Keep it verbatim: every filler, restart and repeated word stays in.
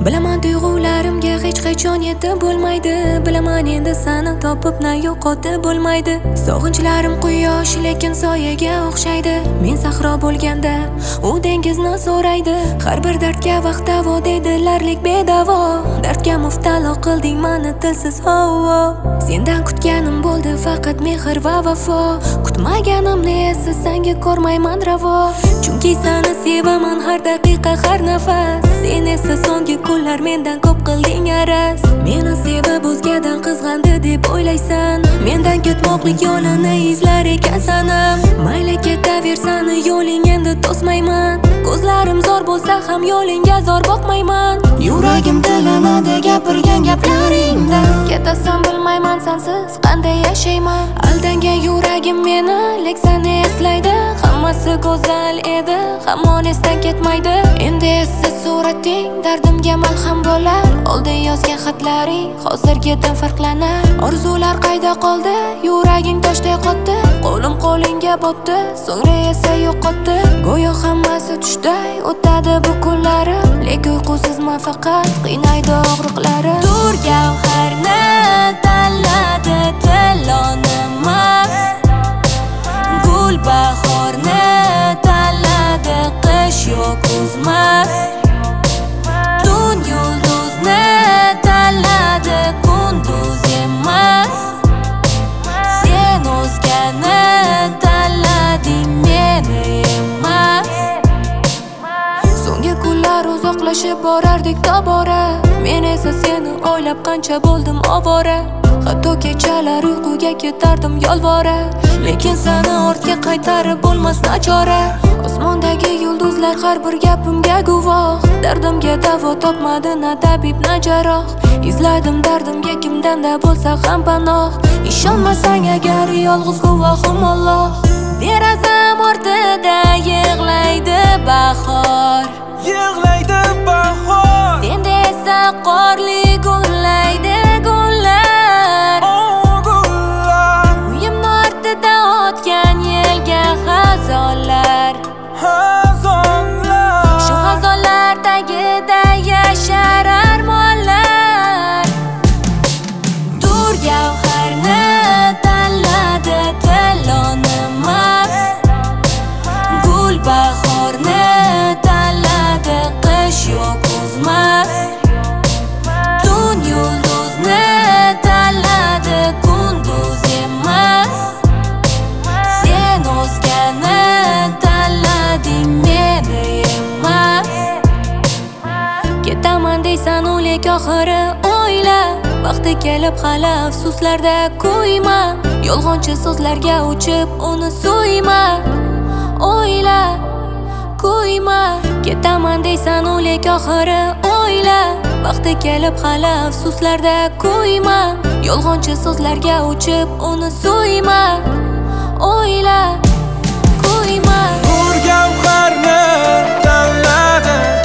Bilaman tuyg'ularimga hech qachon yetib bo'lmaydi. Bilaman endi seni topib na yo'qotib bo'lmaydi. Sog'inchlarim quyosh lekin soyaga o'xshaydi. Men sahro bo'lganda u dengizni so'raydi. Har bir dardga vaqt davo deydilarlik bedavo. Dardga muftalo qilding meni tilsiz havo. Sendan kutganim bo'ldi faqat mehr va vafo. Kutmaganimni esa senga ko'rmayman ravo. Chunki seni sevaman har daqiqa har nafas. Sen esa so'nggi kunlar mendan ko'p qilding araz. Meni sevib o'zgadan qizg'andi deb o'ylaysan. Mendan ketmoqlik yo'lini izlar ekan sanam. Mayli ketaver seni yo'ling endi to'smayman. Ko'zlarim zo'r bo'lsa ham yo'lingga zo'r boqmayman. Yuragim tilanadi gapirgan gaplaringdan. Ketasan bilmayman sensiz qanday yashayman. Aldangan yuragim meni lek seni eslaydi. Hammasi go'zal edi, hamon esdan ketmaydi. Endi esa surating dardimga malham bo'lar. Oldin yozgan xatlaring hozirgidan farqlanar. Orzular qayda qoldi? Yuraging toshday qotdi. Qo'lim qo'lingga botdi, so'ngra esa yo'qotdi. Go'yo hammasi tushday o'tadi bu kunlarim. Lek uyqusizman faqat qiynaydi og'riqlarim. Tur gavharni tanladi tilonimiz. Gul bahorni tanladi qish yo'q kuzmas. Tun yulduzni tanladi kunduz emas. Sen o'zgani tanlading meni emas. So'nggi kunlar uzoqlashib borardik tobora. Men esa seni o'ylab qancha bo'ldim ovora. Hatto kechalar uyquga ketardim yolvora. Lekin seni ortga qaytarib bo'lmas nachora. Osmondagi yulduzlar har bir gapimga guvoh. Dardimga davo topmadi na tabib na jarroh. Izladim dardimga kimdanda bo'lsa ham panoh. Ishonmasang agar yolg'iz guvohim Alloh. Derazam ortida yig'laydi bahor. Yig'laydi bahor. Senda esa qorli gullaydi gullar. Oh gullar. Uyimni ortida o'tgan yelga xazonlar. Xazonlar. Shu xazonlar tagida yashar armonlar. Tur gavharni tanladi tilonimiz. Gul bahorni tanladi qish yo'q kuzmas. Tun yulduzni tanladi kunduz emas. Sen o'zgani tanlading meni emas. Ketaman deysan u lek oxiri o'yla. Vaqti kelib hali afsuslarda kuyma. Yolg'onchi so'zlarga uchib uni suyma. O'yla, kuyma. Ketaman deysan u lek oxiri o'yla. Vaqti kelib hali afsuslarda kuyma. Yolg'onchi so'zlarga uchib uni suyma. O'yla, kuyma. Tur gavharni tanladi